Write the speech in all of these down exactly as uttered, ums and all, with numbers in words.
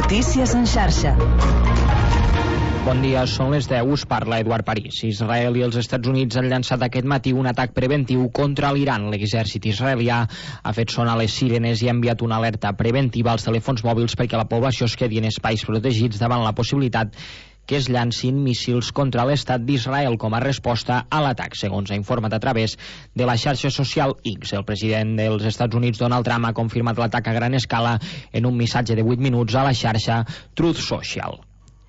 Notícies en xarxa. Bon dia, són les deu, us parla Eduard París. Israel i els Estats Units han llançat aquest matí un atac preventiu contra l'Iran. L'exèrcit israelià ha fet sonar les sirenes i ha enviat una alerta preventiva als telèfons mòbils perquè la població es quedi en espais protegits davant la possibilitat que es llancin míssils contra l'estat d'Israel com a resposta a l'atac, segons ha informat a través de la xarxa social X. El president dels Estats Units, Donald Trump, ha confirmat l'atac a gran escala en un missatge de vuit minuts a la xarxa Truth Social.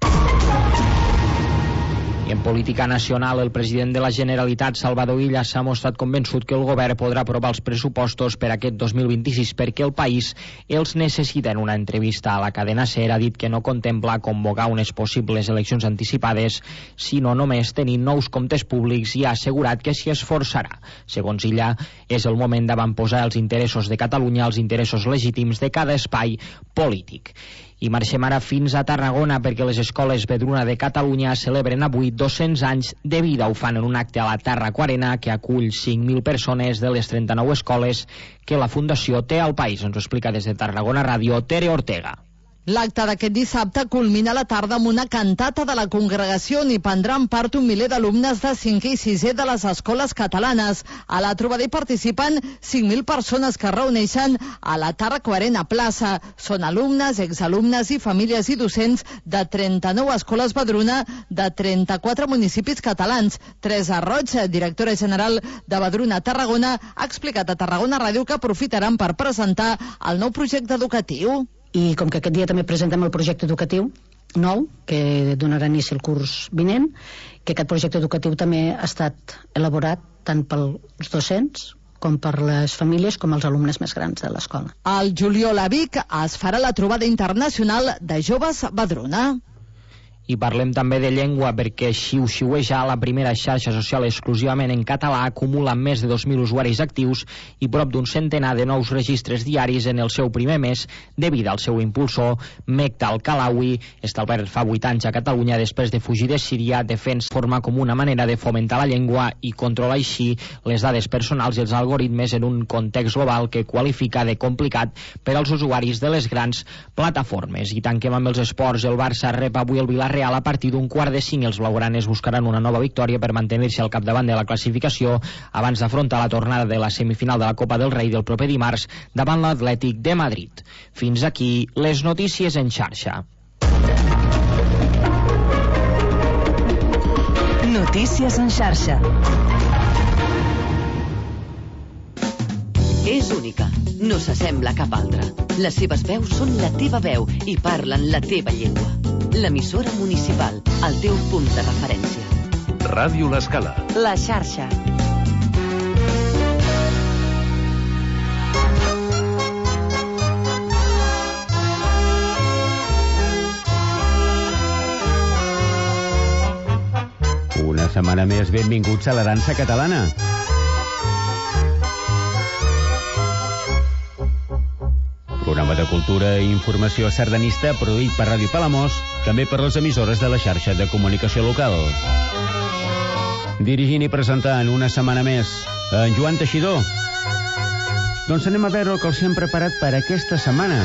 I en política nacional, el president de la Generalitat, Salvador Illa, s'ha mostrat convençut que el govern podrà aprovar els pressupostos per aquest dos mil vint-i-sis perquè el país els necessita. En una entrevista a la cadena SER ha dit que no contempla convocar unes possibles eleccions anticipades, sinó només tenir nous comptes públics, i ha assegurat que s'hi esforçarà. Segons Illa, és el moment d'avantposar els interessos de Catalunya als interessos legítims de cada espai polític. I marxem ara fins a Tarragona perquè les escoles Vedruna de Catalunya celebren avui dos-cents anys de vida. Ho fan en un acte a la Tarraco Arena que acull cinc mil persones de les trenta-nou escoles que la Fundació té al país. Ens ho explica des de Tarragona Ràdio Tere Ortega. L'acte d'aquest dissabte culmina la tarda amb una cantata de la congregació on hi prendran part un miler d'alumnes de cinquè i sisè de les escoles catalanes. A la trobada hi participen cinc mil persones que es reuneixen a la Tarraco Arena plaça. Són alumnes, exalumnes i famílies i docents de trenta-nou escoles Vedruna de trenta-quatre municipis catalans. Teresa Roig, directora general de Vedruna Tarragona, ha explicat a Tarragona Ràdio que aprofitaran per presentar el nou projecte educatiu. I com que aquest dia també presentem el projecte educatiu nou, que donarà inici al curs vinent, que aquest projecte educatiu també ha estat elaborat tant pels docents com per les famílies com els alumnes més grans de l'escola. Al juliol a Vic es farà la trobada internacional de joves Vedruna. I parlem també de llengua perquè Xiu-Xiueja, la primera xarxa social exclusivament en català, acumula més de dos mil usuaris actius i prop d'un centenar de nous registres diaris en el seu primer mes de vida. El seu impulsor, Mekta Al-Kalawi, establert fa vuit anys a Catalunya després de fugir de Síria, defensa forma com una manera de fomentar la llengua i controlar així les dades personals i els algoritmes en un context global que qualifica de complicat per als usuaris de les grans plataformes. I tanquem amb els esports. El Barça rep avui el Villarreal a partir d'un quart de cinc. Els blaugranes buscaran una nova victòria per mantenir-se al capdavant de la classificació abans d'afrontar la tornada de la semifinal de la Copa del Rei del proper dimarts davant l'Atlètic de Madrid. Fins aquí les notícies en xarxa. Notícies en xarxa. És única, no s'assembla a cap altra. Les seves veus són la teva veu i parlen la teva llengua. L'emissora municipal, el teu punt de referència. Ràdio L'Escala. La xarxa. Una setmana més, benvinguts a la dansa catalana. Programa de cultura i informació sardanista produït per Ràdio Palamós, també per les emissores de la xarxa de comunicació local. Dirigint i presentant una setmana més en Joan Teixidor. Doncs anem a veure el que els hem preparat per aquesta setmana.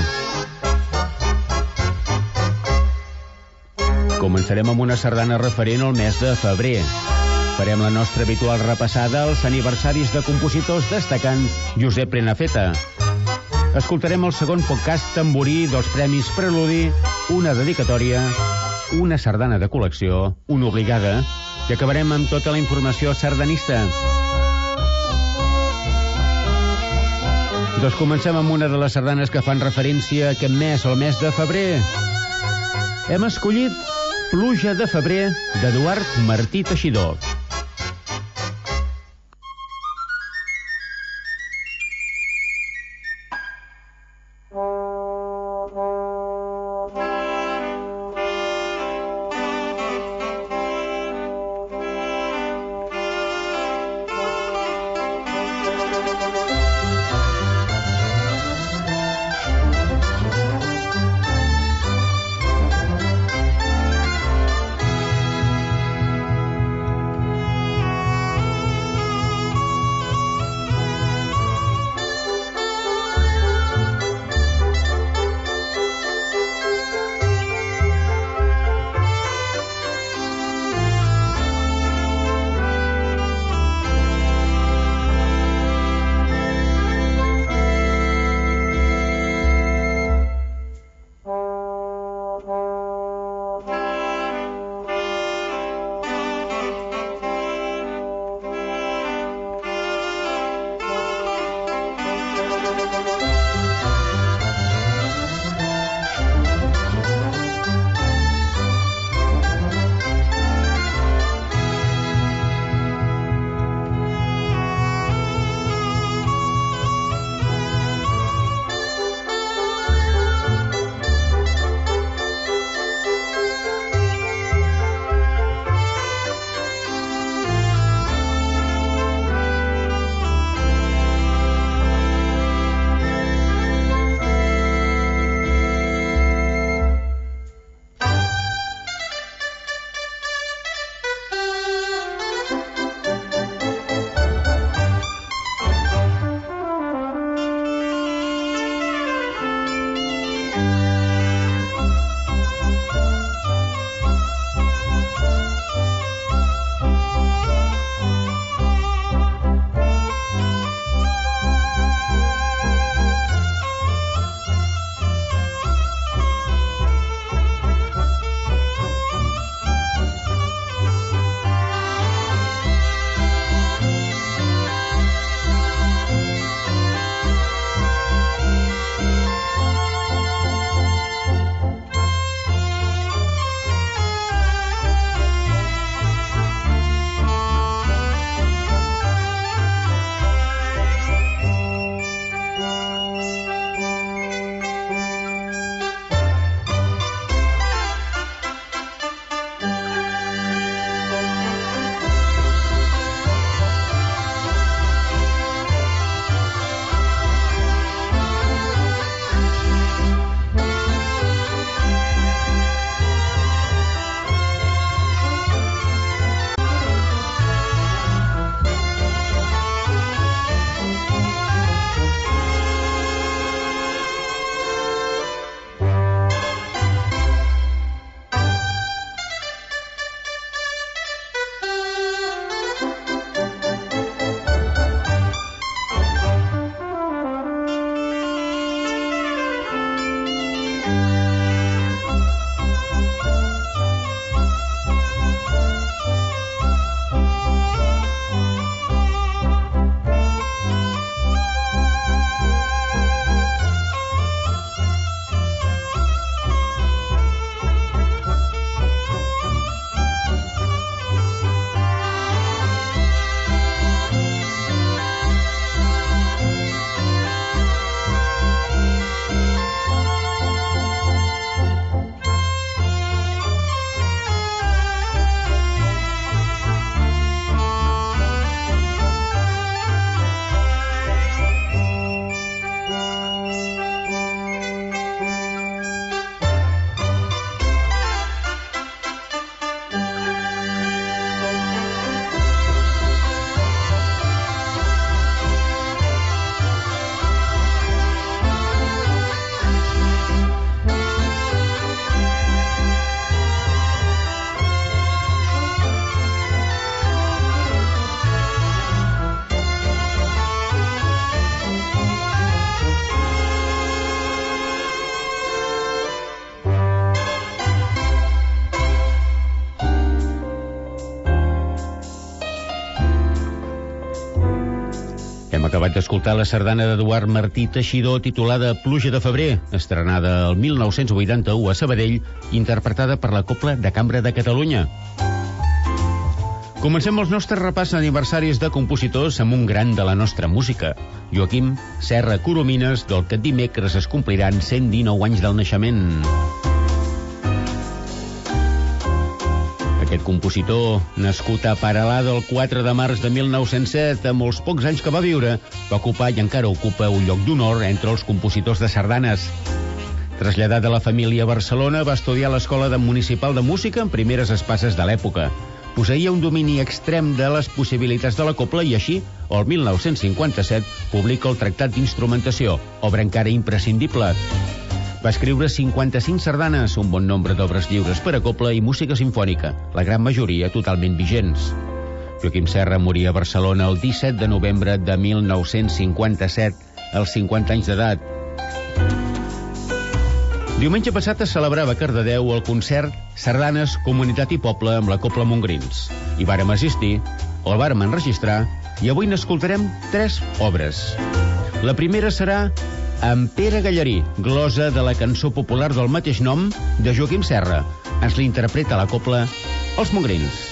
Començarem amb una sardana referent al mes de febrer. Farem la nostra habitual repassada als aniversaris de compositors destacant Josep Prenafeta. Escoltarem el segon podcast tamborí dels Premis Preludi, una dedicatòria, una sardana de col·lecció, una obligada, i acabarem amb tota la informació sardanista. Doncs comencem amb una de les sardanes que fan referència a aquest mes, el mes de febrer. Hem escollit Pluja de febrer, d'Eduard Martí Teixidor. Hem acabat d'escoltar la sardana d'Eduard Martí Teixidor titulada Pluja de febrer, estrenada el mil nou-cents vuitanta-u a Sabadell, interpretada per la Cobla de Cambra de Catalunya. Comencem els nostres repàs aniversaris de compositors amb un gran de la nostra música, Joaquim Serra Coromines, del que dimecres es compliran cent dinou anys del naixement. Aquest compositor, nascut a Peralada el quatre de març de mil nou-cents set, amb els pocs anys que va viure, va ocupar i encara ocupa un lloc d'honor entre els compositors de sardanes. Traslladat a la família a Barcelona, va estudiar a l'Escola Municipal de Música en primeres espases de l'època. Posseïa un domini extrem de les possibilitats de la cobla i així, el mil nou-cents cinquanta-set, publica el Tractat d'Instrumentació, obra encara imprescindible. Va escriure cinquanta-cinc sardanes, un bon nombre d'obres lliures per a cobla i música simfònica, la gran majoria totalment vigents. Joaquim Serra moria a Barcelona el disset de novembre de mil nou-cents cinquanta-set, als cinquanta anys d'edat. Diumenge passat es celebrava a Cardedeu el concert Sardanes, Comunitat i Poble amb la Cobla Montgrins. Hi vàrem assistir, el vàrem enregistrar i avui n'escoltarem tres obres. La primera serà En Pere Gallarí, glosa de la cançó popular del mateix nom de Joaquim Serra. Ens l'interpreta la cobla Els Montgrins.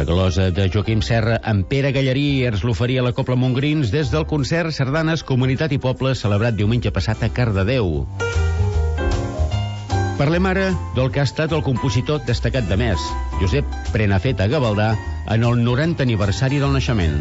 La glosa de Joaquim Serra amb Pere Gallarí ens l'oferia la Cobla Montgrins des del concert Sardanes, Comunitat i Poble celebrat diumenge passat a Cardedeu. Parlem ara del que ha estat el compositor destacat de mes, Josep Prenafeta Gavaldà, en el norantè aniversari del naixement.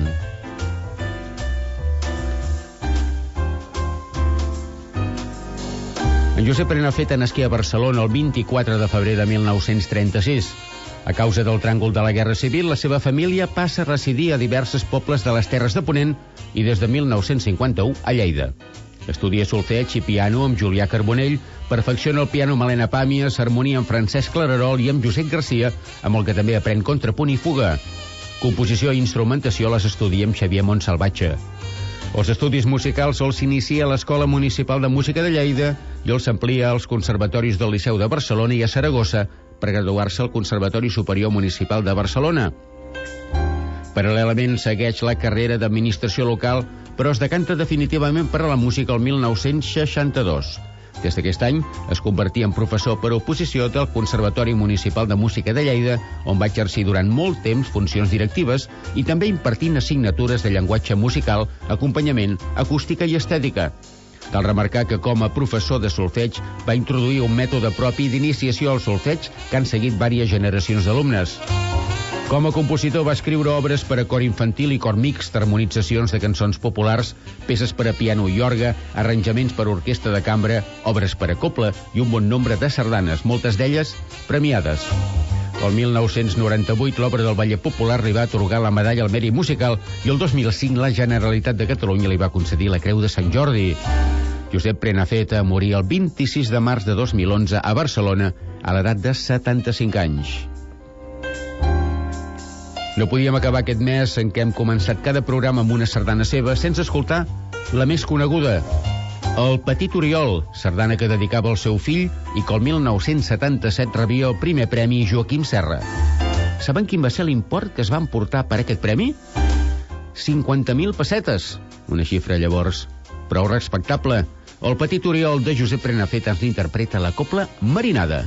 En Josep Prenafeta nasqué a Barcelona el vint-i-quatre de febrer de mil nou-cents trenta-sis. A causa del tràngol de la Guerra Civil, la seva família passa a residir a diversos pobles de les Terres de Ponent i des de mil nou-cents cinquanta-u a Lleida. Estudia solfeig i piano amb Julià Carbonell, perfecciona el piano amb Helena Pàmies, harmonia amb Francesc Clarerol i amb Josep Garcia, amb el que també aprèn contrapunt i fuga. Composició i instrumentació les estudia amb Xavier Montsalvatge. Els estudis musicals els inicia a l'Escola Municipal de Música de Lleida i els amplia als conservatoris del Liceu de Barcelona i a Saragossa per graduar-se al Conservatori Superior Municipal de Barcelona. Paral·lelament segueix la carrera d'administració local, però es decanta definitivament per a la música el mil nou-cents seixanta-dos. Des d'aquest any es convertí en professor per oposició del Conservatori Municipal de Música de Lleida, on va exercir durant molt temps funcions directives i també impartint assignatures de llenguatge musical, acompanyament, acústica i estètica. Cal remarcar que com a professor de solfeig va introduir un mètode propi d'iniciació al solfeig que han seguit diverses generacions d'alumnes. Com a compositor va escriure obres per a cor infantil i cor mixt, harmonitzacions de cançons populars, peces per a piano i orgue, arranjaments per a orquestra de cambra, obres per a cobla i un bon nombre de sardanes, moltes d'elles premiades. El mil nou-cents noranta-vuit l'obra del ballet popular li va atorgar la medalla al mèrit musical i el dos mil cinc la Generalitat de Catalunya li va concedir la Creu de Sant Jordi. Josep Prenafeta morí el vint-i-sis de març de dos mil onze a Barcelona a l'edat de setanta-cinc anys. No podíem acabar aquest mes en què hem començat cada programa amb una sardana seva sense escoltar la més coneguda, El Petit Oriol, sardana que dedicava al seu fill i que el mil nou-cents setanta-set rebia el primer premi Joaquim Serra. Saben quin va ser l'import que es van portar per aquest premi? cinquanta mil pessetes, una xifra llavors prou respectable. El Petit Oriol de Josep Prenafeta ens interpreta la cobla Marinada.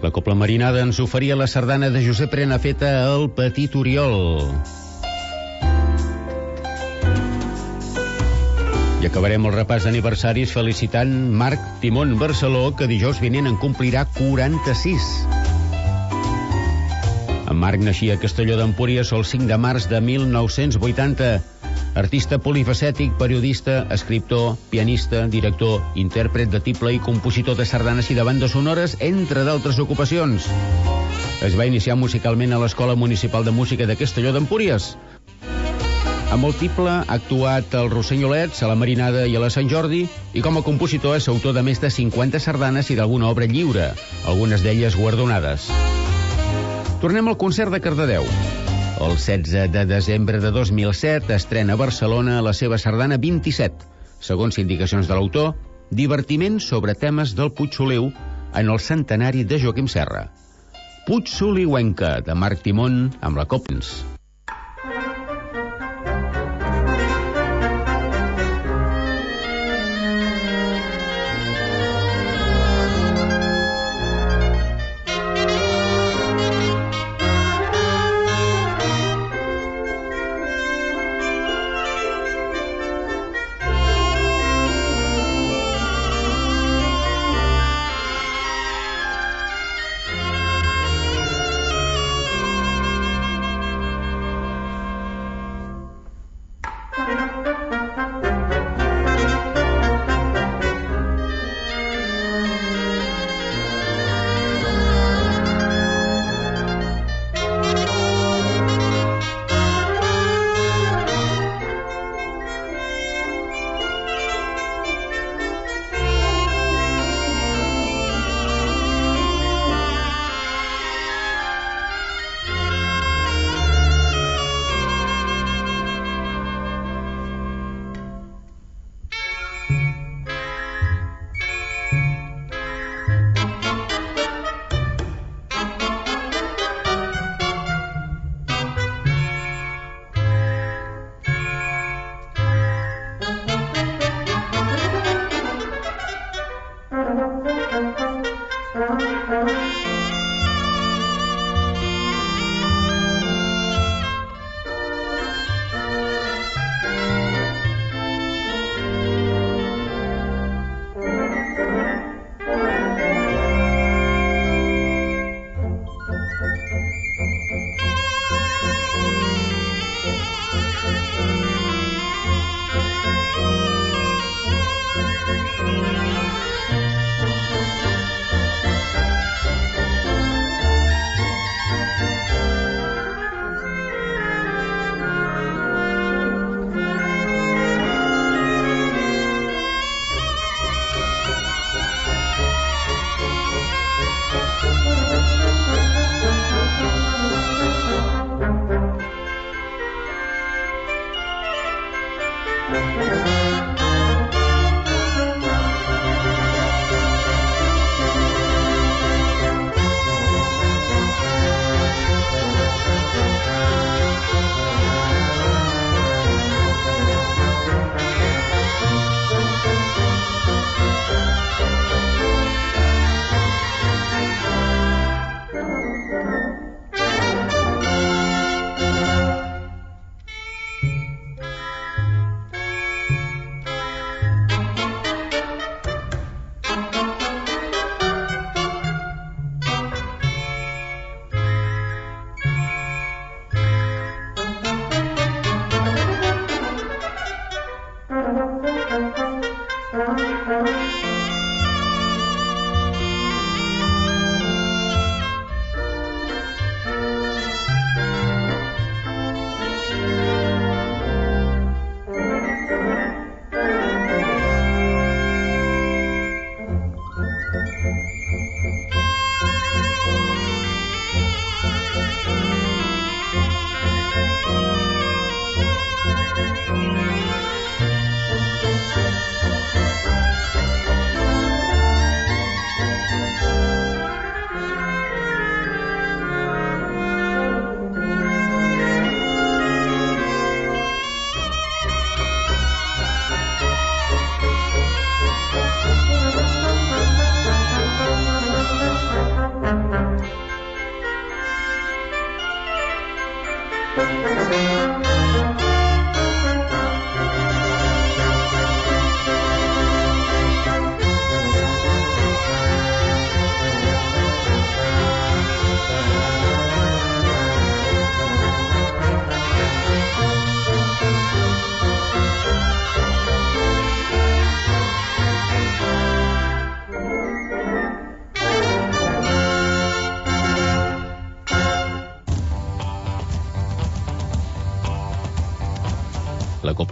La Cobla Marinada ens oferia la sardana de Josep Prenafeta al Petit Oriol. I acabarem el repàs d'aniversaris felicitant Marc Timón Barceló, que dijous vinent en complirà quaranta-sis. En Marc naixia a Castelló d'Empúries el cinc de març de mil nou-cents vuitanta. Artista polifacètic, periodista, escriptor, pianista, director, intèrpret de tible i compositor de sardanes i de bandes sonores, entre d'altres ocupacions. Es va iniciar musicalment a l'Escola Municipal de Música de Castelló d'Empúries. Amb el tible ha actuat al Rossenyolets, a la Marinada i a la Sant Jordi, i com a compositor és autor de més de cinquanta sardanes i d'alguna obra lliure, algunes d'elles guardonades. Tornem al concert de Cardedeu. El setze de desembre de dos mil set estrena a Barcelona la seva sardana vint-i-set, segons indicacions de l'autor, divertiment sobre temes del Puigsoliu en el centenari de Joaquim Serra. Puigsoliuenca, de Marc Timón, amb la Copens.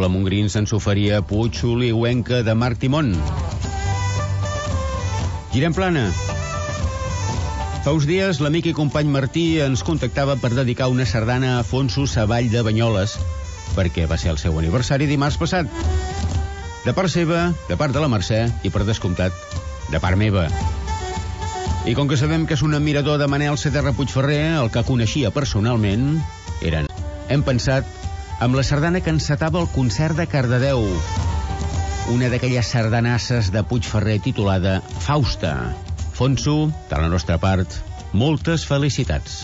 Oncle Montgrins ens oferia Puig, Oliuenca de Marc Timón. Girem plana. Fa uns dies l'amic i company Martí ens contactava per dedicar una sardana a Afonso Savall de Banyoles, perquè va ser el seu aniversari dimarts passat. De part seva, de part de la Mercè i, per descomptat, de part meva. I com que sabem que és un admirador de Manel Cederra Puigferrer, el que coneixia personalment, eren. Hem pensat amb la sardana que encetava el concert de Cardedeu, una d'aquelles sardanasses de Puigferrer titulada Fausta. Fonso, de la nostra part, moltes felicitats.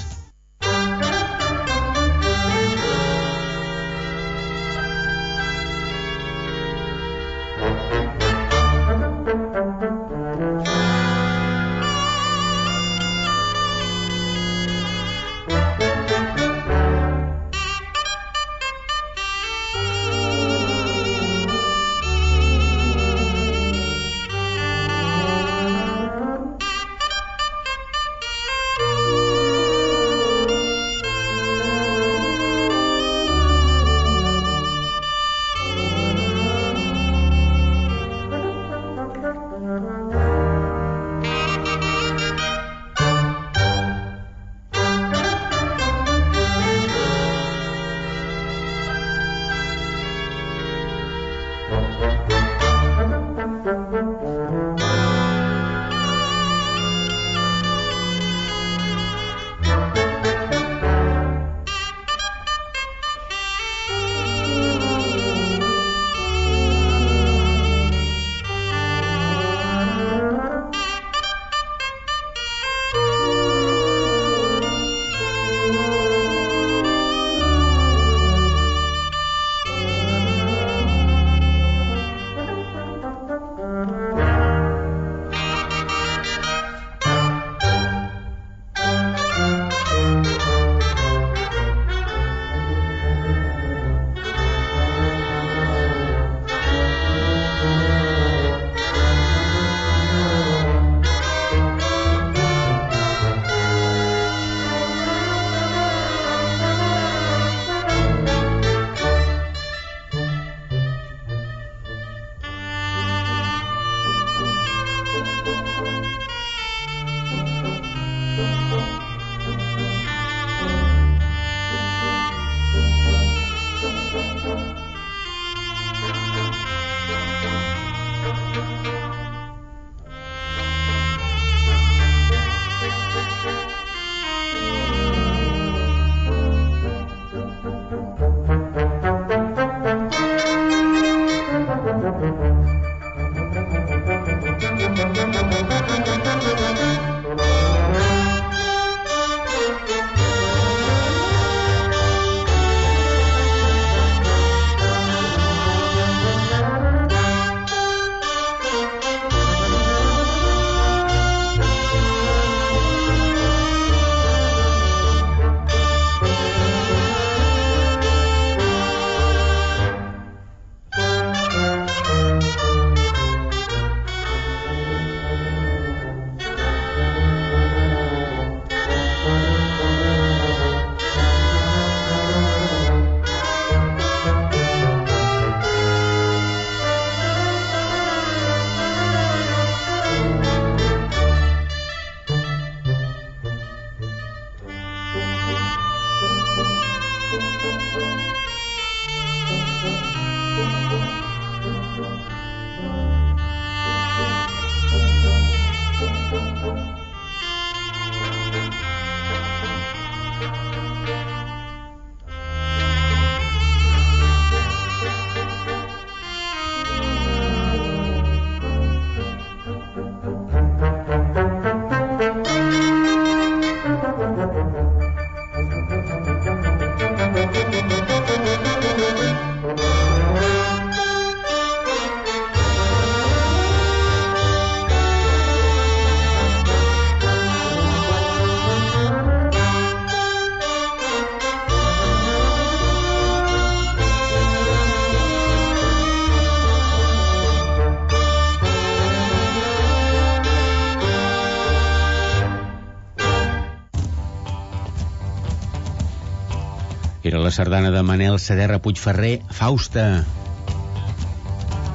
Era la sardana de Manel Cederra Puigferrer, Fausta.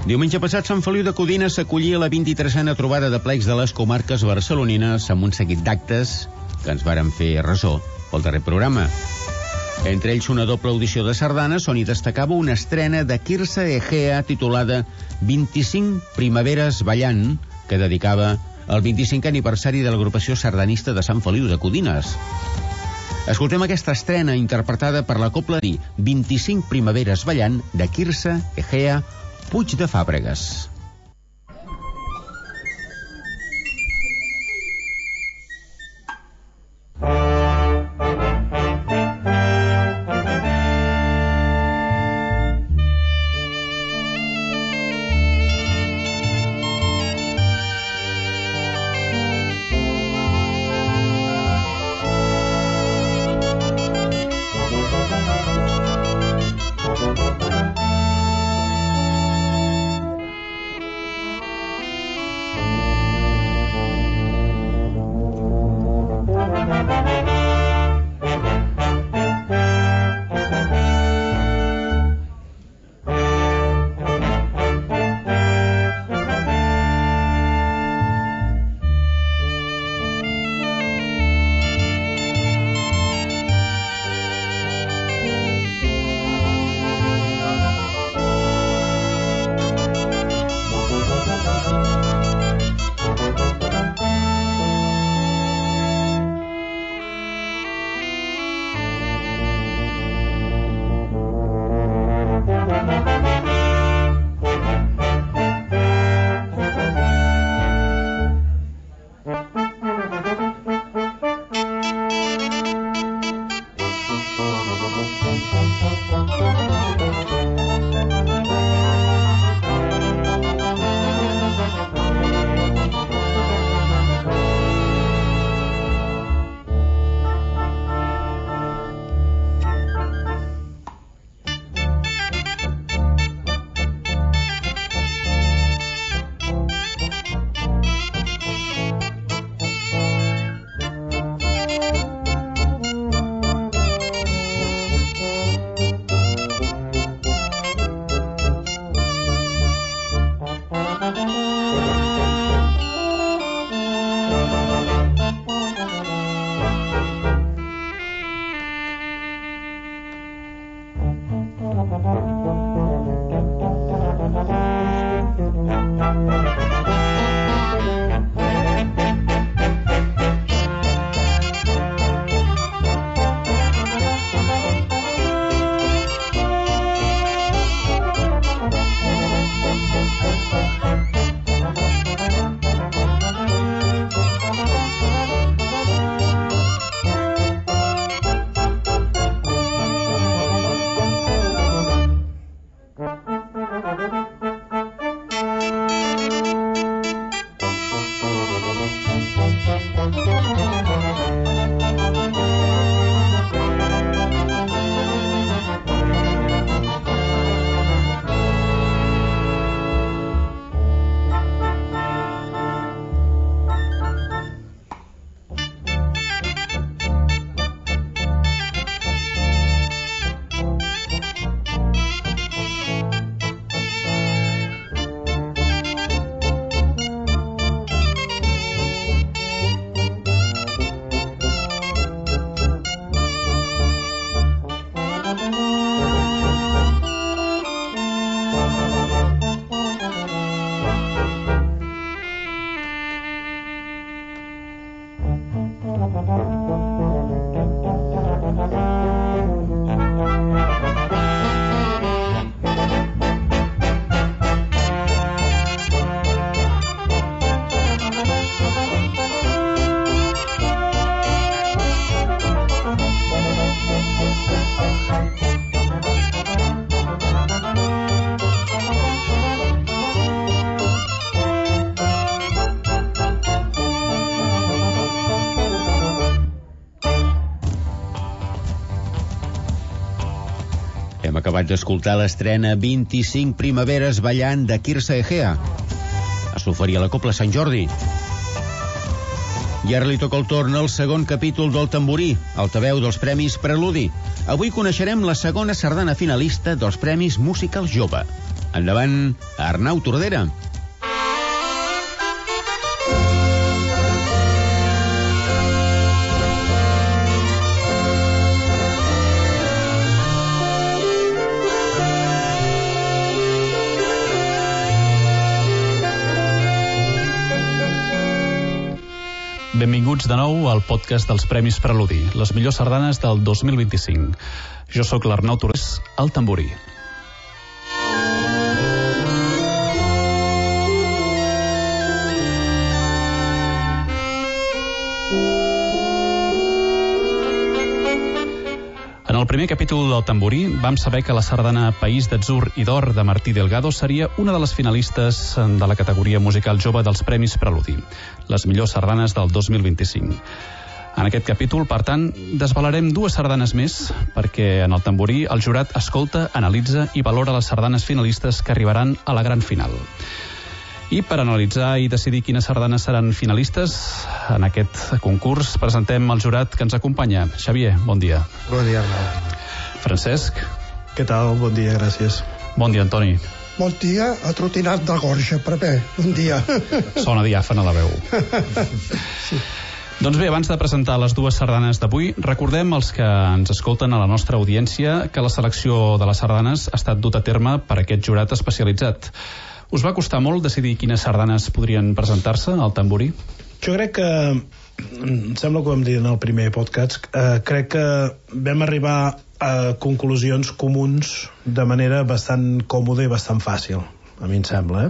Diumenge passat, Sant Feliu de Codines s'acollia la vint-i-tresena trobada de plecs de les comarques barcelonines amb un seguit d'actes que ens varen fer ressò pel darrer programa. Entre ells una doble audició de sardanes on hi destacava una estrena de Quirze Egea titulada vint-i-cinc Primaveres Ballant, que dedicava al vint-i-cinquè aniversari de l'agrupació sardanista de Sant Feliu de Codines. Escoltem aquesta estrena interpretada per la cobla de vint-i-cinc Primaveres Ballant de Quirze Egea Puig de Fàbregas. Hem acabat d'escoltar l'estrena vint-i-cinc Primaveres Ballant de Quirze Egea. Es s'oferia la Cobla Sant Jordi. I ara li toca el torn al segon capítol del Tamborí, altaveu dels Premis Preludi. Avui coneixerem la segona sardana finalista dels Premis Musical Jove. Endavant, Arnau Tordera. Benvinguts de nou al podcast dels Premis Preludi, les millors sardanes del dos mil vint-i-cinc. Jo sóc l'Arnau Torres, al tamborí. En el primer capítol del Tamborí vam saber que la sardana País d'Atzur i d'Or de Martí Delgado seria una de les finalistes de la categoria musical jove dels Premis Preludi, les millors sardanes del dos mil vint-i-cinc. En aquest capítol, per tant, desvelarem dues sardanes més, perquè en el Tamborí el jurat escolta, analitza i valora les sardanes finalistes que arribaran a la gran final. I per analitzar i decidir quines sardanes seran finalistes en aquest concurs, presentem el jurat que ens acompanya. Xavier, bon dia. Bon dia, Arnau. Francesc. Què tal? Bon dia, gràcies. Bon dia, Antoni. Bon dia, atrotinat de gorja, però bé, bon dia. Sona diàfana la veu. Sí. Doncs bé, abans de presentar les dues sardanes d'avui, recordem als que ens escolten a la nostra audiència que la selecció de les sardanes ha estat dut a terme per aquest jurat especialitzat. Us va costar molt decidir quines sardanes podrien presentar-se al Tamborí? Jo crec que, em sembla que ho vam dir en el primer podcast, eh, crec que vam arribar a conclusions comuns de manera bastant còmoda i bastant fàcil, a mi em sembla, eh?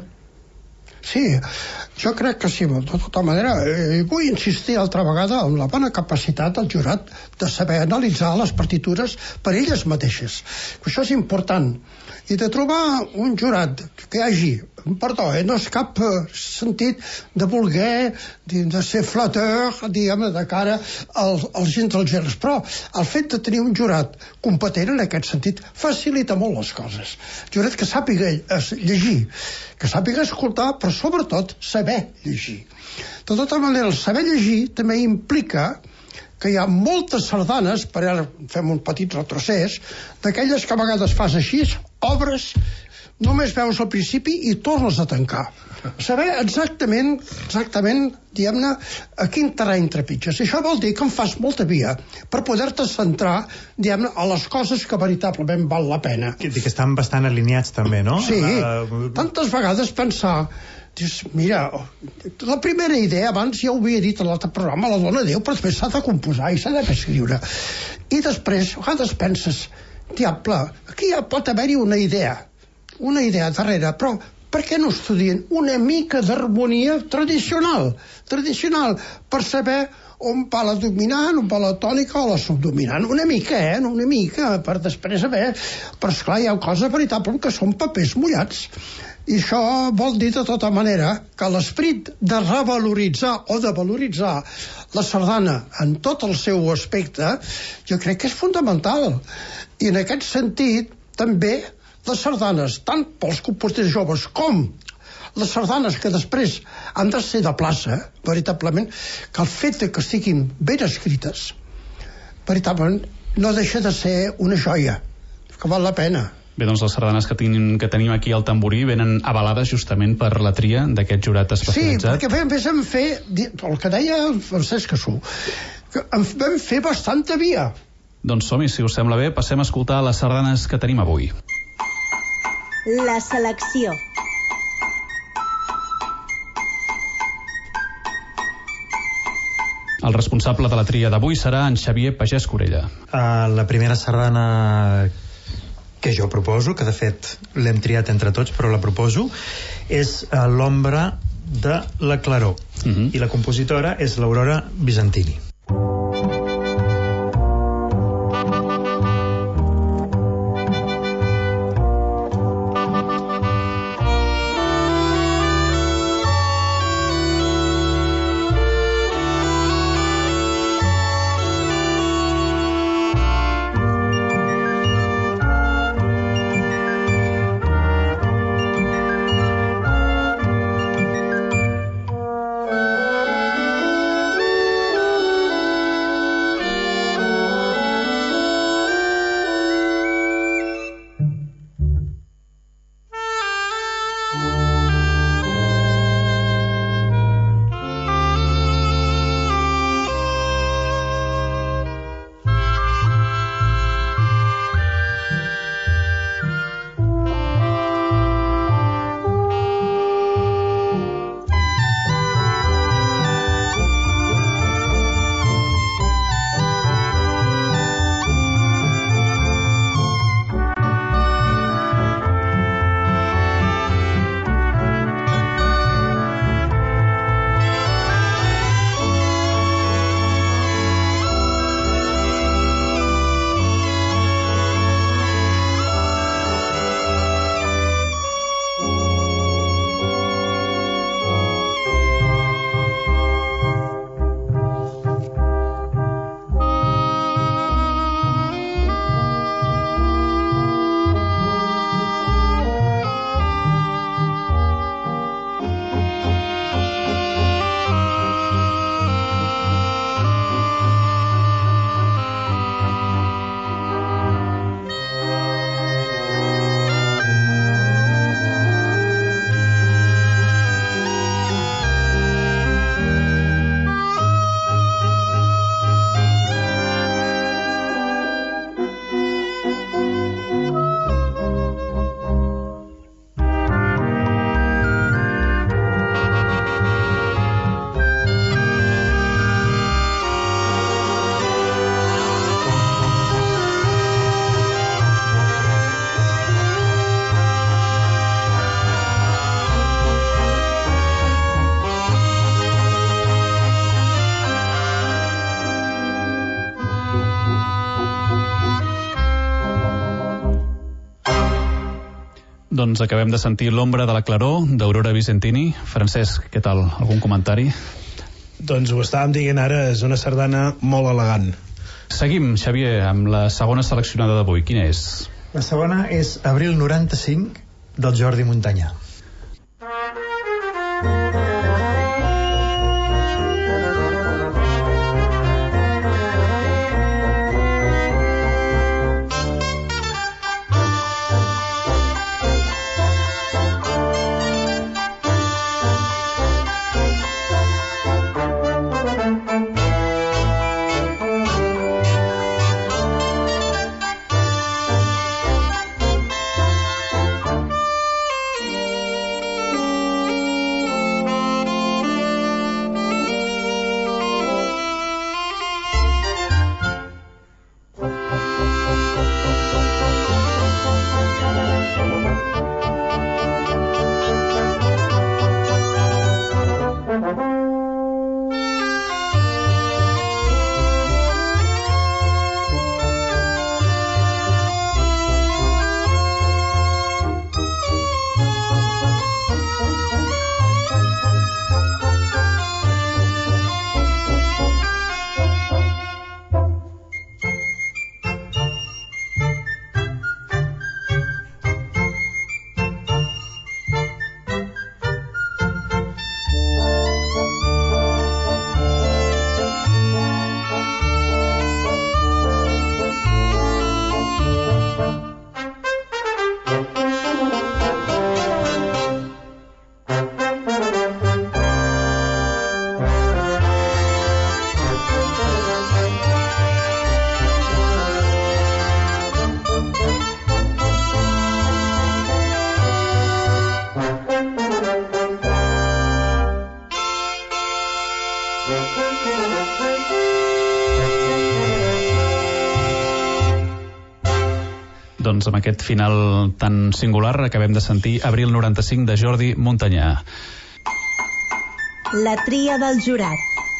Sí, jo crec que sí, de tota manera. Eh, vull insistir altra vegada en la bona capacitat del jurat de saber analitzar les partitures per elles mateixes. Això és important. I de trobar un jurat que hi hagi, perdó, eh, no és cap eh, sentit de voler, de, de ser flatteur, diguem, de cara als, als gens dels gèneres, però el fet de tenir un jurat competent en aquest sentit facilita molt les coses. Jurat que sàpiga llegir, que sàpiga escoltar, però sobretot saber llegir. De tota manera, el saber llegir també implica que hi ha moltes sardanes, per ara fem un petit retrocés, d'aquelles que a vegades fas així, obres, només veus al principi i tornes a tancar. Saber exactament, exactament, diguem-ne, a quin terreny trepitges. Això vol dir que en fas molta via per poder-te centrar, diguem-ne, a les coses que veritablement val la pena. Que, que estan bastant alineats també, no? Sí, uh... tantes vegades pensar... Dius, mira, la primera idea, abans ja ho havia dit en l'altre programa, la dona Déu, però després s'ha de composar i s'ha de escriure. I després, a vegades penses, diable, aquí ja pot haver-hi una idea, una idea darrere, però per què no estudien una mica d'harmonia tradicional, tradicional, per saber on va la dominant, on va la tònica o la subdominant, una mica, eh, una mica, per després haver... Però esclar, hi ha coses veritables que són papers mullats. I això vol dir de tota manera que l'esperit de revaloritzar o de valoritzar la sardana en tot el seu aspecte, jo crec que és fonamental. I en aquest sentit, també, les sardanes, tant pels compositors joves com les sardanes que després han de ser de plaça, veritablement, que el fet de que estiguin ben escrites, veritablement, no deixa de ser una joia, que val la pena. Bé, doncs les sardanes que, tenim, que tenim aquí al Tamborí venen avalades justament per la tria d'aquest jurat especialitzat. Sí, perquè vam fer, el que deia Francesc Cassú, que vam fer bastanta via. Doncs som-hi, si us sembla bé, passem a escoltar les sardanes que tenim avui. La selecció. El responsable de la tria d'avui serà en Xavier Pagès Corella. Uh, la primera sardana que jo proposo, que de fet l'hem triat entre tots, però la proposo, és uh, l'ombra de la claror. Uh-huh. I la compositora és l'Aurora Bizantini. Doncs acabem de sentir L'ombra de la claror, d'Aurora Vicentini. Francesc, què tal? Algun comentari? Doncs ho estàvem dient ara, és una sardana molt elegant. Seguim, Xavier, amb la segona seleccionada d'avui. Quina és? La segona és Abril noranta-cinc, del Jordi Montanyà. Doncs amb aquest final tan singular acabem de sentir Abril noranta-cinc de Jordi Montanyà. La tria del jurat.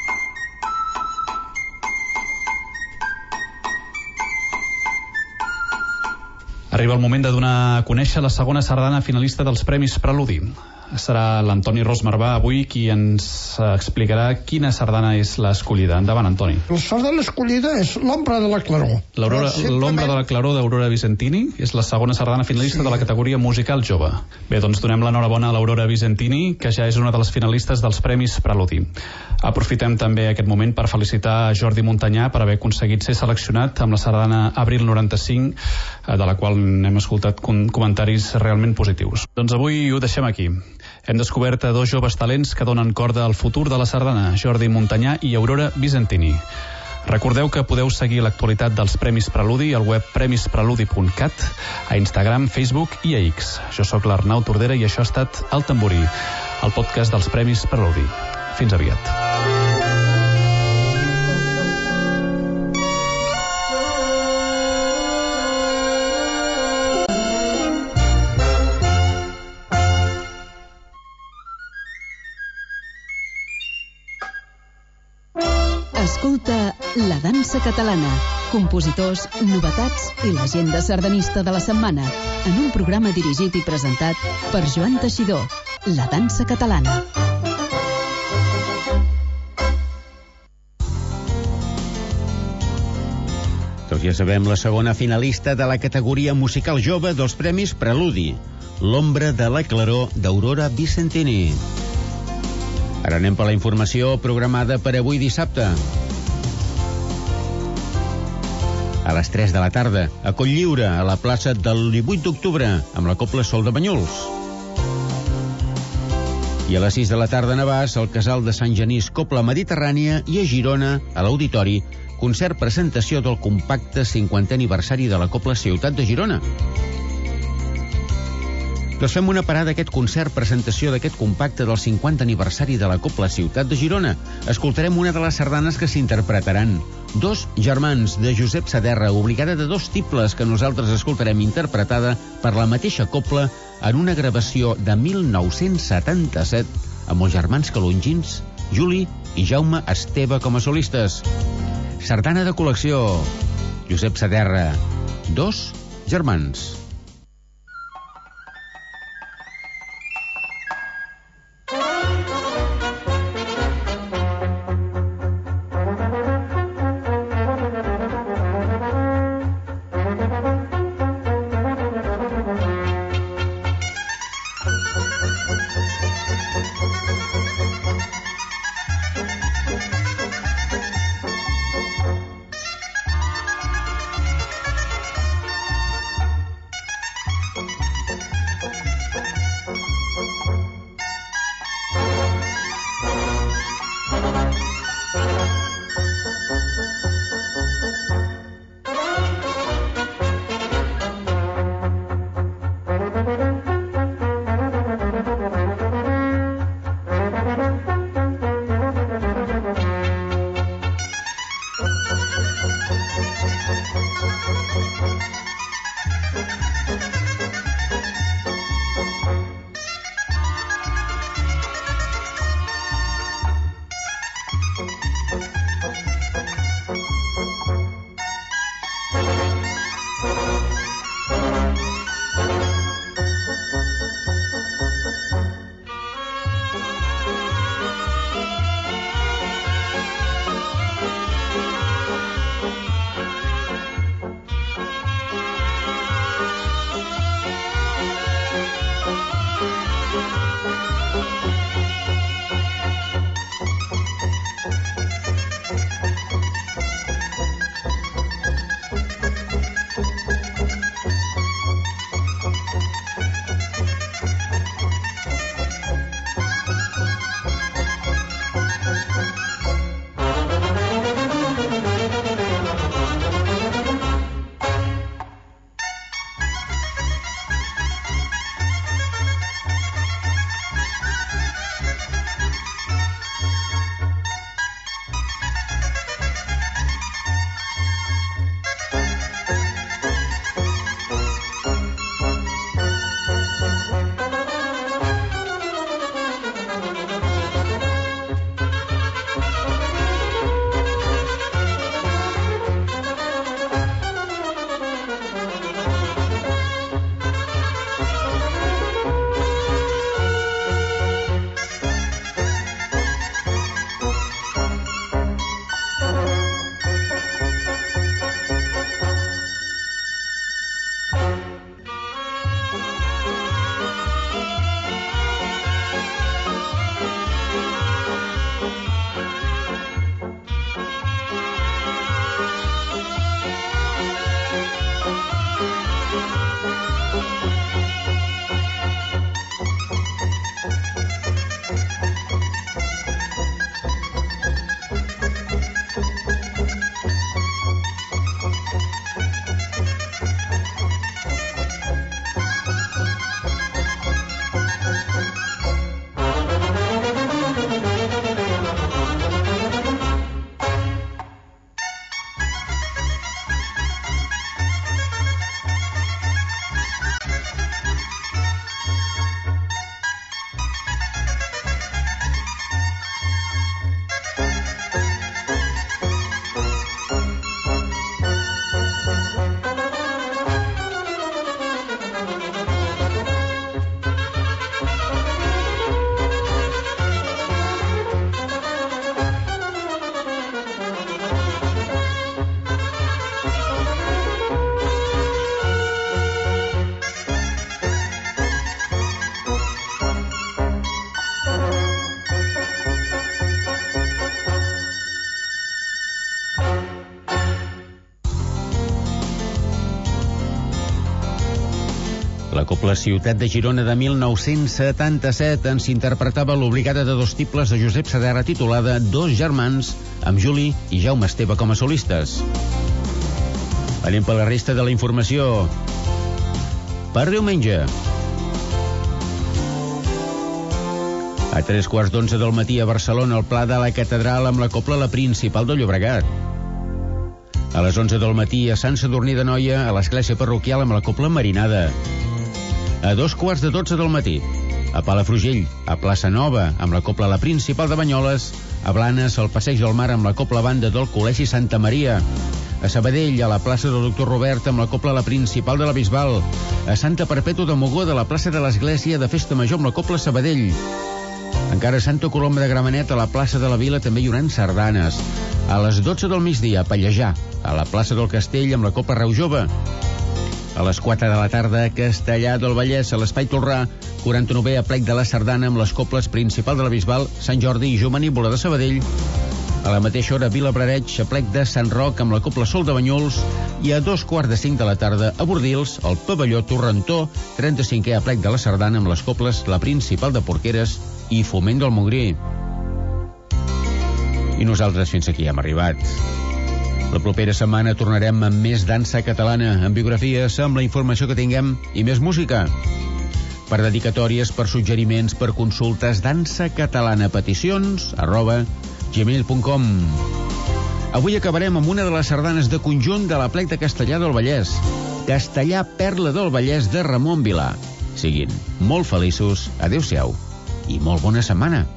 Arriba el moment de donar a conèixer la segona sardana finalista dels Premis Preludi. Serà l'Antoni Ros Marvà avui qui ens explicarà quina sardana és l'escollida. Endavant, Antoni. La sardana escollida és L'ombra de la claror. L'Ombra simplement... de la claror d'Aurora Vicentini és la segona sardana finalista sí. de la categoria musical jove. Bé, doncs donem l'enhorabona a l'Aurora Vicentini, que ja és una de les finalistes dels Premis Preludi. Aprofitem també aquest moment per felicitar a Jordi Montanyà per haver aconseguit ser seleccionat amb la sardana Abril noranta-cinc, de la qual hem escoltat comentaris realment positius. Doncs avui ho deixem aquí. Hem descobert a dos joves talents que donen corda al futur de la sardana, Jordi Montanyà i Aurora Vicentini. Recordeu que podeu seguir l'actualitat dels Premis Preludi al web premis preludi punt cat, a Instagram, Facebook i a X. Jo sóc l'Arnau Tordera i això ha estat El Tamborí, el podcast dels Premis Preludi. Fins aviat. Escolta La dansa catalana, compositors, novetats i l'agenda sardanista de la setmana, en un programa dirigit i presentat per Joan Teixidor. La dansa catalana. Doncs ja sabem la segona finalista de la categoria musical jove dels Premis Preludi, L'ombra de la claror d'Aurora Vicentini. Ara anem per la informació programada per avui dissabte. A les tres de la tarda, a Cotlliure, a la plaça del divuit d'octubre, amb la Cobla Sol de Banyuls. I a les sis de la tarda a Navàs, al Casal de Sant Genís Cobla Mediterrània, i a Girona, a l'Auditori, concert presentació del compacte cinquantè aniversari de la Cobla Ciutat de Girona. Doncs fem una parada d'aquest concert presentació d'aquest compacte del cinquantè aniversari de la Cobla Ciutat de Girona. Escoltarem una de les sardanes que s'interpretaran. Dos germans, de Josep Saderra, obligada de dos tibles, que nosaltres escoltarem interpretada per la mateixa Cobla en una gravació de mil nou-cents setanta-set amb els germans calongins Juli i Jaume Esteve com a solistes. Sardana de col·lecció. Josep Saderra. Dos germans. La Copla Ciutat de Girona de mil nou-cents setanta-set ens interpretava l'obligada de dos tibles de Josep Saderra titulada Dos germans, amb Juli i Jaume Esteve com a solistes. Anem per la resta de la informació. Per diumenge. A tres quarts d'onze del matí a Barcelona, al Pla de la Catedral amb la Copla La Principal de Llobregat. A les onze del matí a Sant Sadurní d'Anoia, a l'església parroquial amb la Copla Marinada. A dos quarts de dotze del matí, a Palafrugell, a Plaça Nova, amb la Copla La Principal de Banyoles, a Blanes, al Passeig del Mar, amb la Copla Banda del Col·legi Santa Maria, a Sabadell, a la plaça del Doctor Robert, amb la Copla La Principal de la Bisbal, a Santa Perpètua de Mogó, de la plaça de l'Església de Festa Major, amb la Copla Sabadell. Encara a Santa Coloma de Gramenet, a la plaça de la Vila, també hi haurà sardanes. A les dotze del migdia, a Pallejà, a la plaça del Castell, amb la Copla Reu Jove. A les quatre de la tarda, a Castellar del Vallès, a l'Espai Tolrà, quaranta-novè aplec de la sardana amb les coples Principal de la Bisbal, Sant Jordi i Jovenívola de Sabadell. A la mateixa hora, a Vilabrareig, aplec de Sant Roc amb la Copla Sol de Banyuls, i a dos quarts de cinc de la tarda, a Bordils, al Pavelló Torrentó, trenta-cinquè aplec de la sardana amb les coples La Principal de Porqueres i Foment del Montgrí. I nosaltres fins aquí hem arribat. La propera setmana tornarem amb més dansa catalana, amb biografies, amb la informació que tinguem i més música. Per dedicatòries, per suggeriments, per consultes, dansa catalana, peticions, arroba gmail punt com. Avui acabarem amb una de les sardanes de conjunt de l'Aplec de Castellar del Vallès. Castellar Perla del Vallès de Ramon Vilà. Siguin molt feliços, adeu-siau i molt bona setmana.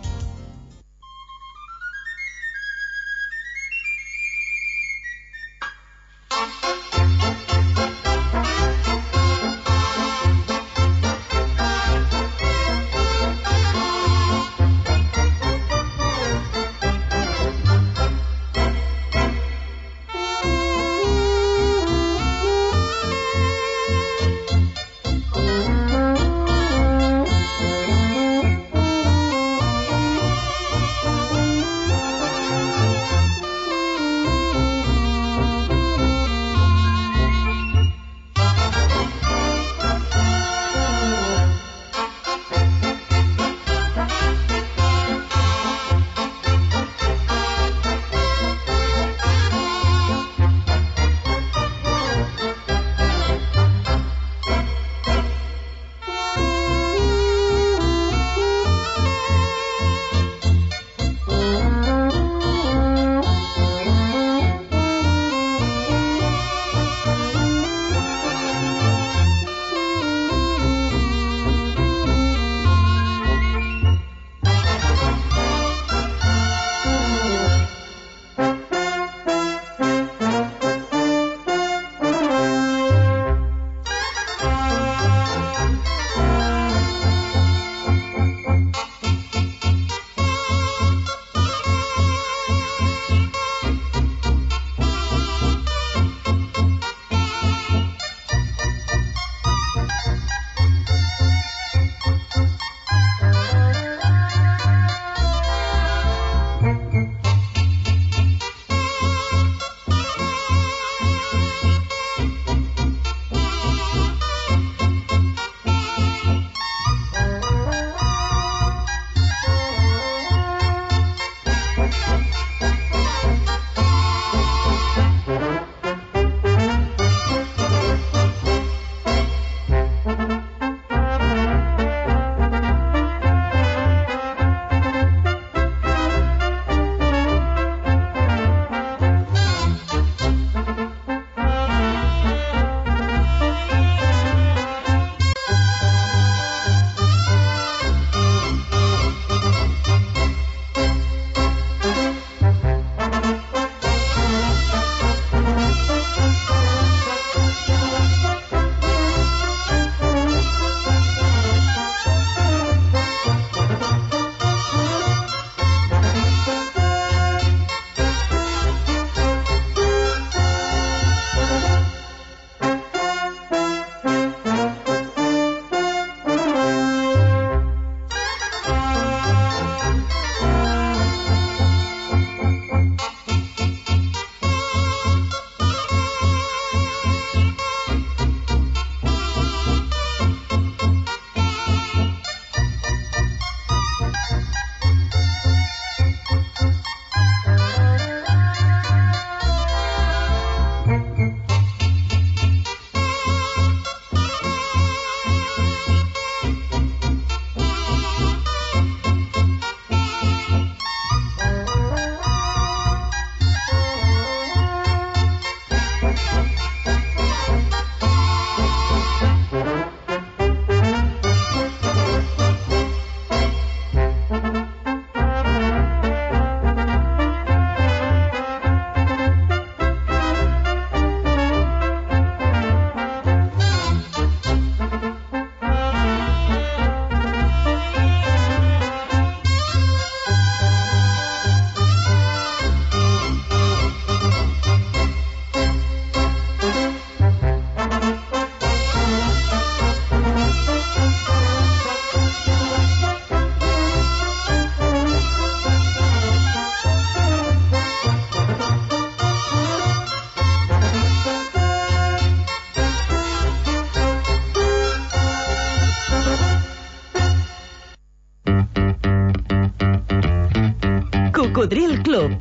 Cocodril Club.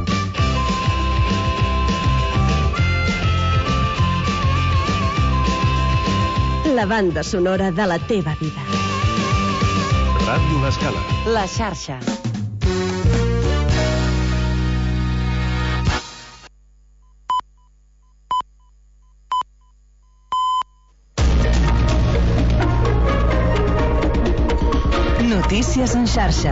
La banda sonora de la teva vida. Ràdio L'Escala. La xarxa. Notícies en xarxa.